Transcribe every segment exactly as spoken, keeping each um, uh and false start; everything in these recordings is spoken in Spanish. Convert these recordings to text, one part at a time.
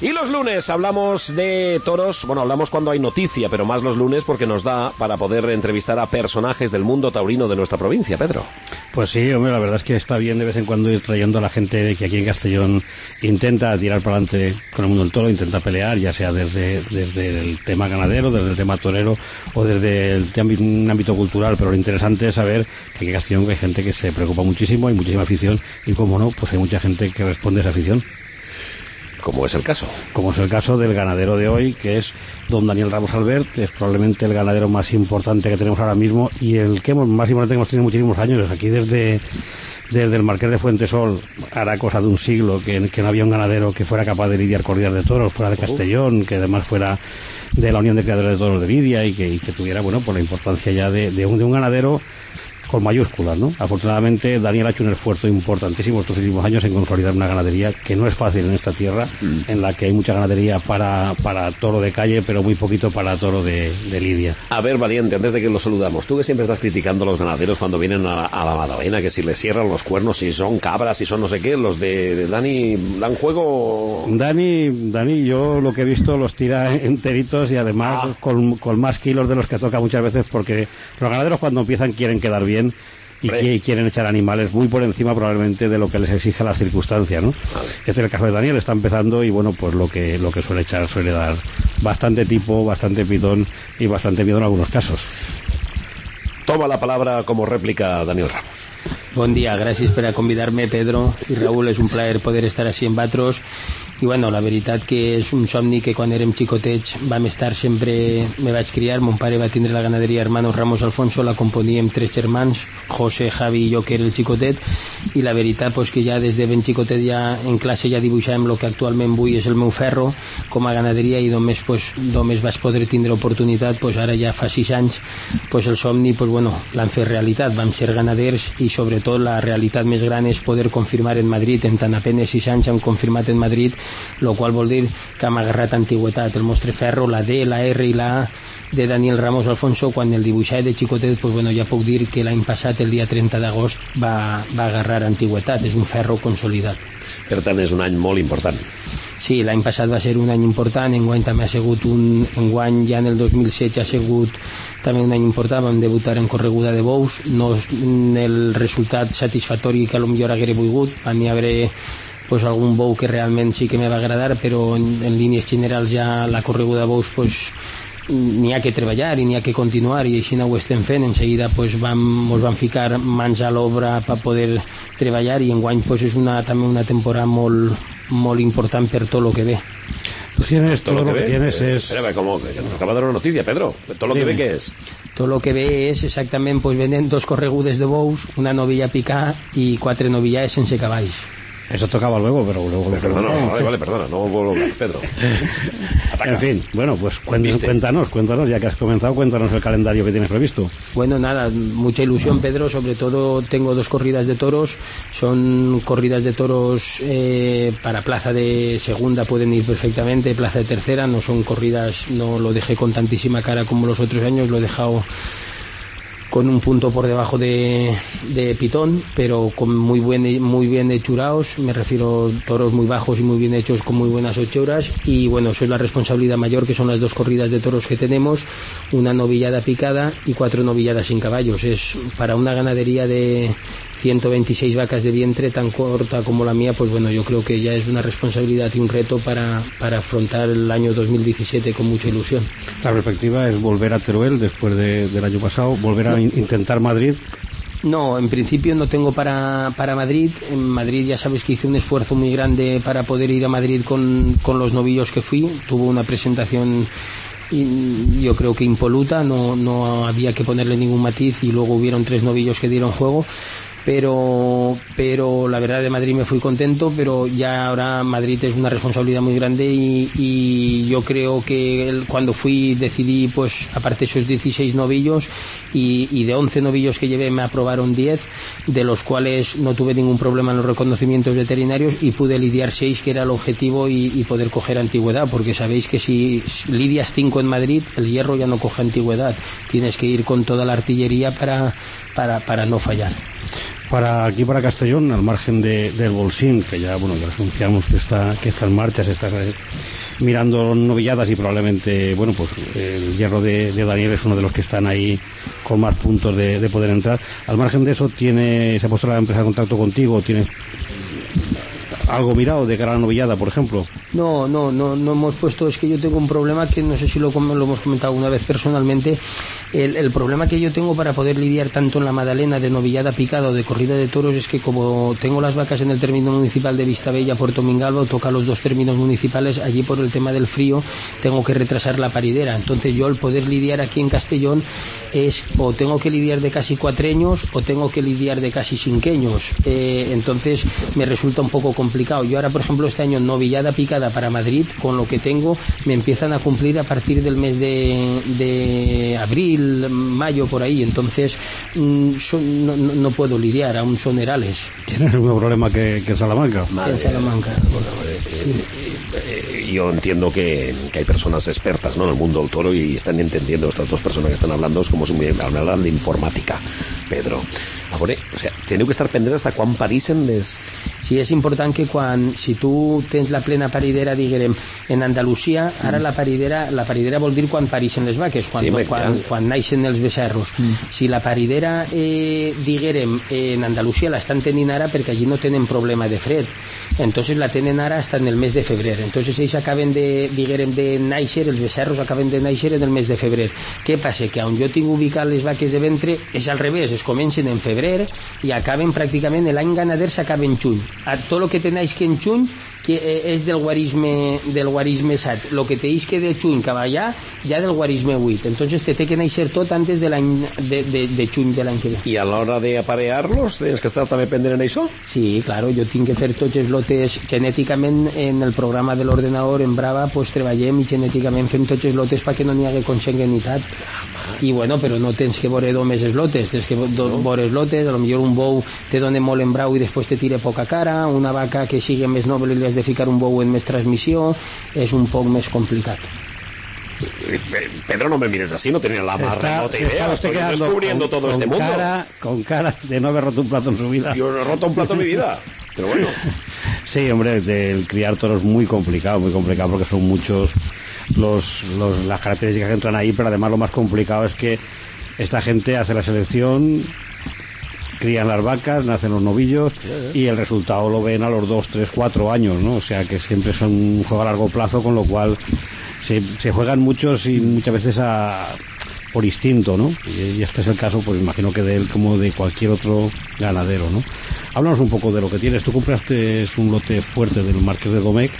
Y los lunes hablamos de toros, bueno, hablamos cuando hay noticia, pero más los lunes porque nos da para poder entrevistar a personajes del mundo taurino de nuestra provincia, Pedro. Pues sí, hombre, la verdad es que está bien de vez en cuando ir trayendo a la gente que aquí en Castellón intenta tirar para adelante con el mundo del toro, intenta pelear, ya sea desde, desde el tema ganadero, desde el tema torero o desde el tema, un ámbito cultural, pero lo interesante es saber que aquí en Castellón hay gente que se preocupa muchísimo, hay muchísima afición y, como no, pues hay mucha gente que responde a esa afición. Como es el caso. Como es el caso del ganadero de hoy, que es don Daniel Ramos Albert, que es probablemente el ganadero más importante que tenemos ahora mismo y el que hemos, más importante que hemos tenido muchísimos años. Aquí desde, desde el Marqués de Fuentesol, hará cosa de un siglo que, que no había un ganadero que fuera capaz de lidiar corridas de toros fuera de Castellón, que además fuera de la Unión de Criadores de Toros de Lidia y que, y que tuviera, bueno, por la importancia ya de, de, un, de un ganadero con mayúsculas, ¿no? Afortunadamente Daniel ha hecho un esfuerzo importantísimo estos últimos años en consolidar una ganadería que no es fácil en esta tierra, mm. en la que hay mucha ganadería para, para toro de calle, pero muy poquito para toro de, de lidia. A ver, Valiente, antes de que lo saludamos, tú que siempre estás criticando a los ganaderos cuando vienen a, a la Magdalena, que si les cierran los cuernos, si son cabras, si son no sé qué, los de, de Dani dan juego. Dani, Dani, yo lo que he visto los tira enteritos y además ah. con, con más kilos de los que toca muchas veces, porque los ganaderos cuando empiezan quieren quedar bien y que quieren echar animales muy por encima probablemente de lo que les exige la circunstancia, ¿no? Vale. Este es el caso de Daniel, está empezando y bueno, pues lo que lo que suele echar suele dar bastante tipo, bastante pitón y bastante miedo en algunos casos. Toma la palabra como réplica Daniel Ramos. Bon dia, gràcies per a convidar-me, Pedro i Raúl, és un plaer poder estar així en Batros. I bueno, la veritat que és un somni que quan érem xicotets vam estar sempre, me vaig criar, mon pare va tindre la ganaderia Hermanos Ramos Alfonso, la componíem tres germans, José, Javi i jo, que era el xicotet, i la veritat pues, que ja des de ben xicotet ja en classe ja dibuixàvem el que actualment vull és el meu ferro com a ganaderia i només, pues, només vaig poder tindre oportunitat, pues, ara ja fa sis anys pues, el somni pues, bueno, l'han fet realitat, vam ser ganaders i sobretot la realitat més gran és poder confirmar en Madrid, en tan apenas sis anys hem confirmat en Madrid, lo qual vol dir que hem agarrat antigüetat, el nostre ferro, la D, la R i la A de Daniel Ramos Alfonso, quan el dibuixava de xicotet, pues bueno, ja puc dir que l'any passat, el dia trenta d'agost, va, va agarrar antigüetat, és un ferro consolidat. Per tant, és un any molt important. Sí, l'any passat va ser un any important, enguany també ha sigut un... enguany ja en el dos mil setze ha sigut també un any important, vam debutar en correguda de bous, no el resultat satisfactori que potser haguera volgut, a mi haver pues, algun bou que realment sí que me va agradar, però en, en línies generals ja la correguda de bous pues, n'hi ha que treballar i n'hi ha que continuar i així no ho estem fent. En seguida pues, vam, ens vam ficar mans a l'obra per poder treballar i enguany pues, és una, també una temporada molt, molt important per tot el que ve. Pues tienes, todo, todo lo que, que tienes eh, es... Espera, como que nos acaba de dar una noticia, Pedro. Todo lo sí. que ve, ¿qué es? Tot el que ve és exactament, pues, venen dos corregudes de bous, una novilla picada i quatre novillades sense cavalls. Eso tocaba luego, pero luego... Pues perdona, no, vale, vale, perdona, no vuelvo a hablar, Pedro. En fin, bueno, pues cuéntanos, cuéntanos, cuéntanos, ya que has comenzado, cuéntanos el calendario que tienes previsto. Bueno, nada, mucha ilusión, Pedro, sobre todo tengo dos corridas de toros, son corridas de toros eh, para plaza de segunda, pueden ir perfectamente, plaza de tercera, no son corridas, no lo dejé con tantísima cara como los otros años, lo he dejado con un punto por debajo de, de pitón, pero con muy buen, muy bien hechurados, me refiero a toros muy bajos y muy bien hechos con muy buenas hechuras, y bueno, eso es la responsabilidad mayor, que son las dos corridas de toros que tenemos, una novillada picada y cuatro novilladas sin caballos. Es para una ganadería de ciento veintiséis vacas de vientre tan corta como la mía, pues bueno, yo creo que ya es una responsabilidad y un reto para, para afrontar el año dos mil diecisiete con mucha ilusión. La perspectiva es volver a Teruel después de, del año pasado, volver a in- intentar Madrid. No, en principio no tengo para, para Madrid. En Madrid ya sabes que hice un esfuerzo muy grande para poder ir a Madrid con, con los novillos que fui. Tuvo una presentación yo creo que impoluta, no, no había que ponerle ningún matiz, y luego hubieron tres novillos que dieron juego. Pero, pero la verdad de Madrid me fui contento, pero ya ahora Madrid es una responsabilidad muy grande y, y yo creo que el, cuando fui decidí, pues aparte esos dieciséis novillos y, y de once novillos que llevé me aprobaron diez, de los cuales no tuve ningún problema en los reconocimientos veterinarios y pude lidiar seis, que era el objetivo, y, y poder coger antigüedad, porque sabéis que si lidias cinco en Madrid, el hierro ya no coge antigüedad, tienes que ir con toda la artillería para, para, para no fallar. Para aquí, para Castellón, al margen de, del Bolsín, que ya, bueno, ya anunciamos que está, que está en marcha, se está mirando novilladas y probablemente, bueno, pues el hierro de, de Daniel es uno de los que están ahí con más puntos de, de poder entrar. Al margen de eso, tiene, se ha puesto la empresa en contacto contigo, tienes algo mirado de cara a la novillada, por ejemplo. No, no, no, no hemos puesto, es que yo tengo un problema que no sé si lo, lo hemos comentado una vez personalmente. El, el problema que yo tengo para poder lidiar tanto en la Madalena de novillada picada o de corrida de toros es que como tengo las vacas en el término municipal de Vistabella, Puerto Mingalva, toca los dos términos municipales, allí por el tema del frío tengo que retrasar la paridera. Entonces yo al poder lidiar aquí en Castellón es o tengo que lidiar de casi cuatreños o tengo que lidiar de casi cinqueños. Eh, entonces me resulta un poco complicado. Yo ahora, por ejemplo, este año novillada picada para Madrid, con lo que tengo, me empiezan a cumplir a partir del mes de, de abril, mayo, por ahí. Entonces mmm, son, no, no puedo lidiar, aún son herales. ¿Tienes el mismo problema que, que Salamanca? En Salamanca. Sí. Yo entiendo que, que hay personas expertas, ¿no?, en el mundo del toro y están entendiendo, estas dos personas que están hablando, es como si me hablaran de informática, Pedro. A veure, o sea, teniu que estar pendents hasta quan parixen les... Sí, és important que quan, si tu tens la plena paridera, diguem, en Andalusia, ara mm. la paridera la paridera vol dir quan parixen les vaques, quan, sí, quan, quan naixen els becerros. Mm. Si la paridera, eh, diguem, en Andalusia l'estan tenint ara perquè allí no tenen problema de fred, entonces la tenen ara hasta en el mes de febrer, entonces ells acaben de, diguem, de naixer, els becerros acaben de naixer en el mes de febrer. Què passa? Que on jo tinc ubicat les vaques de ventre és al revés, es comencen en febrer i acaben pràcticament, l'any ganader s'acaba en juny. A tot el que tenéis que en juny que és del guarisme del guarisme set, lo que tenéis que de juny cap allà ja del guarisme vuit, entonces te té que naixer tot antes de l'any de, de, de juny de l'any que ve. I a l'hora de aparear-los tens que estar també pendent en això? Sí, claro, jo tinc que fer tots els lotes genèticament en el programa de l'ordenador en Brava, pues treballem i genèticament fem tots els lotes perquè no n'hi hagi consanguinitat. I bueno, però no tens que veure només els lotes, tens que veure els lotes, a lo millor un bou te dona molt en brau i després te tira poca cara, una vaca que sigui més noble li has de ficar un bou en més transmissió, és un poc més complicat. Pedro, no me mires así, no tenía la más remota idea. Estoy descubriendo con, todo con este mundo. Cara, con cara de no haber roto un plato en su vida. Yo no he roto un plato en mi vida, pero bueno. Sí, hombre, el criar toros es muy complicado, muy complicado porque son muchos los, los las características que entran ahí, pero además lo más complicado es que esta gente hace la selección, crían las vacas, nacen los novillos y el resultado lo ven a los dos, tres, cuatro años, ¿no? O sea que siempre son un juego a largo plazo, con lo cual se, se juegan muchos y muchas veces a, por instinto, ¿no? Y, y este es el caso, pues imagino que de él como de cualquier otro ganadero, ¿no? Háblanos un poco de lo que tienes. Tú compraste un lote fuerte del Marqués de Domecq.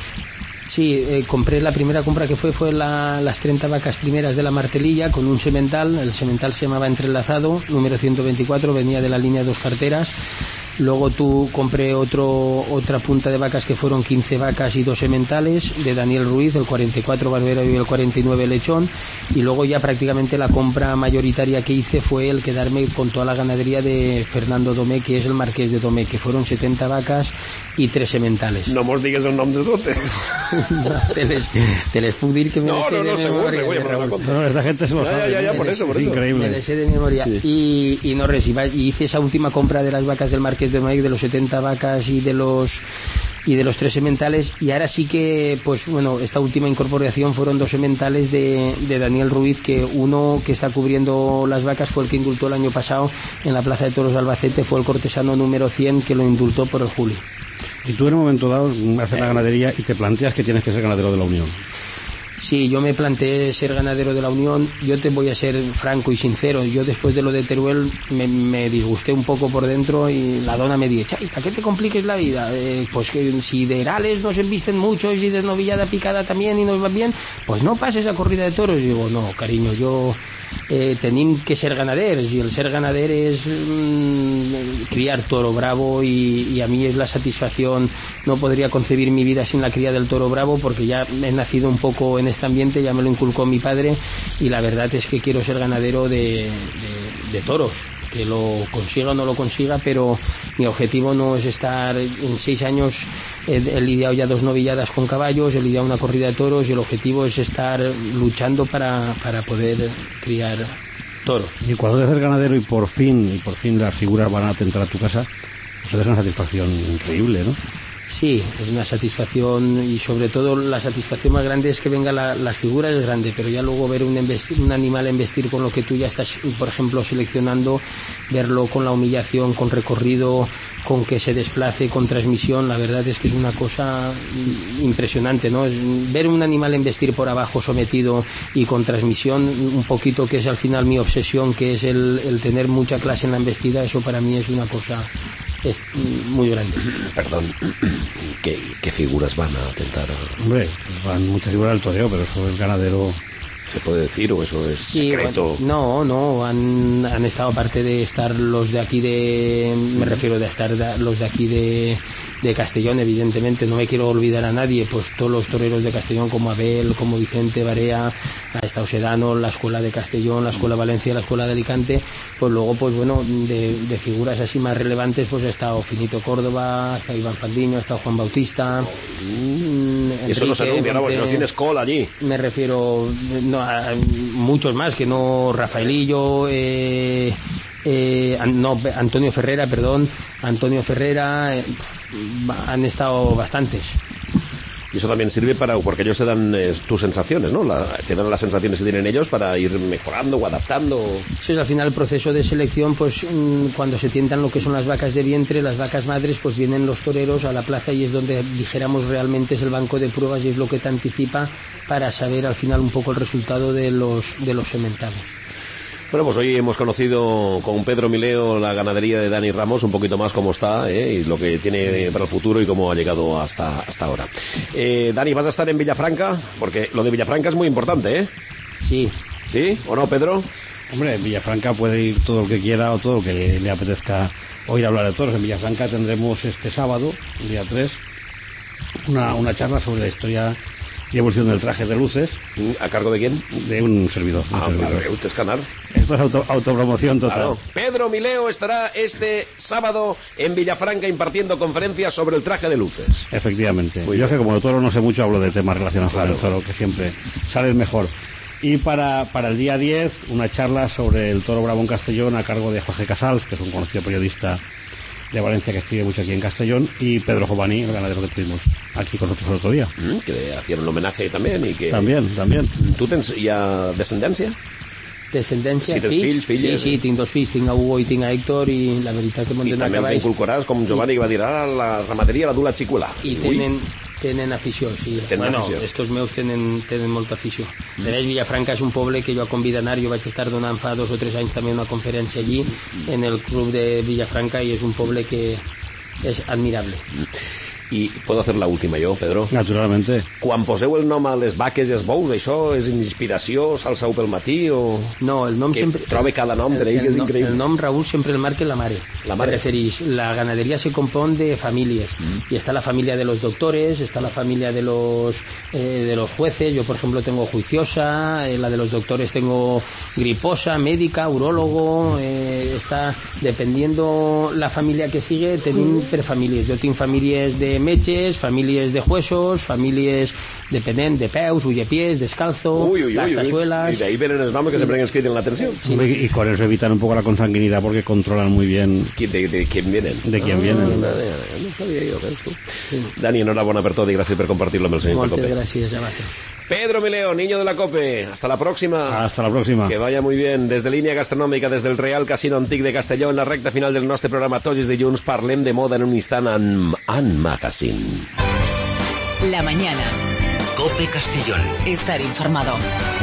Sí, eh, compré la primera compra que fue fue la, las treinta vacas primeras de la Martelilla con un semental. El semental se llamaba Entrelazado, número ciento veinticuatro, venía de la línea Dos Carteras. Luego tú compré otro, otra punta de vacas que fueron quince vacas y dos sementales de Daniel Ruiz, el cuarenta y cuatro Barbero y el cuarenta y nueve Lechón. Y luego ya prácticamente la compra mayoritaria que hice fue el quedarme con toda la ganadería de Fernando Domecq, que es el Marqués de Domecq, que fueron setenta vacas y tres sementales. No mos digues el nom de totes. No, te les, te les puc dir que me no, les sé no, no, de seguro, memoria. seguro, no, esta gente se lo ya, sabe. Ya, ya, ya, por eso, por es eso. Increíble. Me les sé de memoria. Sí. Y, y no res, y, va, y hice esa última compra de las vacas del Marqués de Domecq, de los setenta vacas y de los y de los tres sementales, y ahora sí que, pues bueno, esta última incorporación fueron dos sementales de, de Daniel Ruiz, que uno que está cubriendo las vacas fue el que indultó el año pasado en la Plaza de Toros de Albacete, fue el cortesano número cien que lo indultó por el julio. Y tú en un momento dado haces la ganadería y te planteas que tienes que ser ganadero de la Unión. Sí, yo me planteé ser ganadero de la Unión. Yo te voy a ser franco y sincero. Yo después de lo de Teruel me, me disgusté un poco por dentro y la dona me dice, Chay, ¿para qué te compliques la vida? Eh, pues que si de herales nos embisten muchos y de novillada picada también y nos va bien, pues no pases a corrida de toros. Y digo, no, cariño, yo eh, tenim que ser ganaderos y el ser ganader es mmm, criar toro bravo y, y a mí es la satisfacción. No podría concebir mi vida sin la cría del toro bravo porque ya he nacido un poco en este ambiente, ya me lo inculcó mi padre y la verdad es que quiero ser ganadero de, de, de toros, que lo consiga o no lo consiga, pero mi objetivo no es estar en seis años. He, he lidiado ya dos novilladas con caballos, he lidiado una corrida de toros y el objetivo es estar luchando para, para poder criar toros. Y cuando te haces ganadero y por fin, y por fin las figuras van a atentar a tu casa, pues es una satisfacción increíble, ¿no? Sí, es una satisfacción y sobre todo la satisfacción más grande es que venga la, las figuras es grande, pero ya luego ver un, embestir, un animal embestir con lo que tú ya estás, por ejemplo, seleccionando, verlo con la humillación, con recorrido, con que se desplace, con transmisión, la verdad es que es una cosa impresionante, ¿no? Es ver un animal embestir por abajo sometido y con transmisión, un poquito que es al final mi obsesión, que es el, el tener mucha clase en la embestida, eso para mí es una cosa... es muy grande. Perdón, ¿qué, qué figuras van a atentar? Hombre, van muchas figuras del toreo, pero eso es ganadero. ¿Se puede decir o eso es sí, secreto? Bueno, no, no, han, han estado aparte de estar los de aquí de... Me refiero de estar de, los de aquí de, de Castellón, evidentemente, no me quiero olvidar a nadie, pues todos los toreros de Castellón como Abel, como Vicente Barea, ha estado Sedano, la Escuela de Castellón, la Escuela de Valencia, la Escuela de Alicante, pues luego, pues bueno, de, de figuras así más relevantes, pues ha estado Finito Córdoba, ha estado Iván Faldiño, ha estado Juan Bautista... Mm, Enrique, eso no se anuncia, ¿no? Porque no tienes cola allí. Me refiero... No, a muchos más que no Rafaelillo, eh, eh, no, Antonio Ferrera, perdón, Antonio Ferrera, eh, han estado bastantes. Y eso también sirve para, porque ellos te dan eh, tus sensaciones, ¿no? La, te dan las sensaciones que tienen ellos para ir mejorando o adaptando. Sí, al final el proceso de selección, pues mmm, cuando se tientan lo que son las vacas de vientre, las vacas madres, pues vienen los toreros a la plaza y es donde dijéramos realmente es el banco de pruebas y es lo que te anticipa para saber al final un poco el resultado de los, de los sementados. Bueno, pues hoy hemos conocido con Pedro Mileo la ganadería de Dani Ramos, un poquito más cómo está, ¿eh? Y lo que tiene para el futuro y cómo ha llegado hasta, hasta ahora. Eh, Dani, ¿vas a estar en Villafranca? Porque lo de Villafranca es muy importante, ¿eh? Sí. ¿Sí? ¿O no, Pedro? Hombre, en Villafranca puede ir todo el que quiera o todo lo que le, le apetezca oír hablar de toros. En Villafranca tendremos este sábado, el día tres, una, una charla sobre la historia y evolución del traje de luces. ¿A cargo de quién? De un servidor. Ah, un servidor. Vale, usted es canal. Esto es auto, autopromoción total. Claro. Pedro Mileo estará este sábado en Villafranca impartiendo conferencias sobre el traje de luces. Efectivamente. Muy Yo bien. sé, como de toro no sé mucho, hablo de temas relacionados Claro. con el toro, que siempre sale mejor. Y para, para el día diez, una charla sobre el toro bravo en Castellón a cargo de Jorge Casals, que es un conocido periodista de Valencia que escribe mucho aquí en Castellón, y Pedro Jovani, el ganadero que tuvimos aquí con nosotros el otro día. Mm, que hacían un homenaje también y que... También, también. Tu tens hi ha descendència? Descendència, Sí, tens fills, filles, sí, sí, eh? tinc dos fills, tinc a Hugo i tinc a Héctor i la veritat que I m'han d'anar a també els cavalls inculcaràs, com Giovanni que va dir, ara la ramaderia la du la xiculà. i tenen, tenen afició, sí. Tenen bueno, afició. estos meus tenen, tenen molta afició. De veig, Villafranca és un poble que jo a convidar a anar, jo vaig estar donant fa dos o tres anys també una conferència allí en el club de Villafranca i és un poble que és admirable. I puedo hacer la última jo, Pedro? Naturalmente. Quan poseu el nom a les vaques i els bous, això és inspiració, salsau pel matí o... No, el nom que sempre... trobe cada nom, creiem que és el, increïble. el nom Raúl siempre el marca la mare. La mare. Me referís, la ganadería se compone de familias Mm. y está la familia de los doctores, está la familia de los eh, de los jueces. Yo, por ejemplo, tengo juiciosa, eh, la de los doctores tengo griposa, médica, urólogo. Eh, está dependiendo la familia que sigue, tenim per famílies. Jo tinc famílies de metges, famílies de juesos, famílies depenent de peus, ullepiés, descalzo, Uy, uy, las uy, uy. tachuelas. Y de ahí vienen los nombres que siempre ens criden la atención. Sí. Hombre, y con eso evitan un poco la consanguinidad porque controlan muy bien ¿De, de, de quién vienen? de quién Ah, vienen. No, no sabia jo, veus tu. Dani, enhorabona per tot i gràcies per compartir-lo amb el senyor Moltes Cope. gràcies a vosaltres. Pedro Mileo, niño de la Cope. Hasta la próxima. Hasta la próxima. Que vaya muy bien. Desde Línia Gastronòmica, des del Real Casino Antic de Castelló, en la recta final del nostre programa Tots els dilluns, parlem de moda en un instant en, en Magazine. La mañana. Cope Castellón. Estar informado.